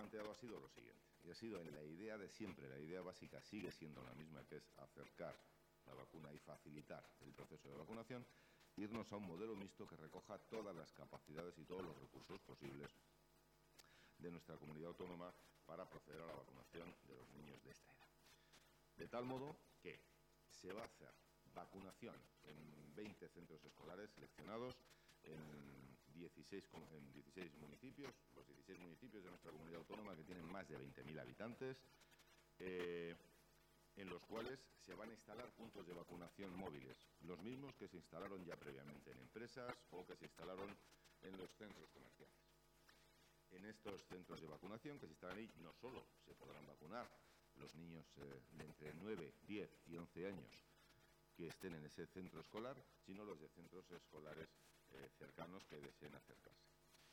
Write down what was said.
planteado ha sido lo siguiente, y ha sido en la idea de siempre, la idea básica sigue siendo la misma, que es acercar la vacuna y facilitar el proceso de vacunación, irnos a un modelo mixto que recoja todas las capacidades y todos los recursos posibles de nuestra comunidad autónoma para proceder a la vacunación de los niños de esta edad. De tal modo que se va a hacer vacunación en 20 centros escolares seleccionados en 16 municipios, los 16 municipios de nuestra comunidad autónoma que tienen más de 20.000 habitantes, en los cuales se van a instalar puntos de vacunación móviles, los mismos que se instalaron ya previamente en empresas o que se instalaron en los centros comerciales. En estos centros de vacunación que se instalan ahí, no solo se podrán vacunar los niños de entre 9, 10 y 11 años que estén en ese centro escolar, sino los de centros escolares cercanos que deseen acercarse.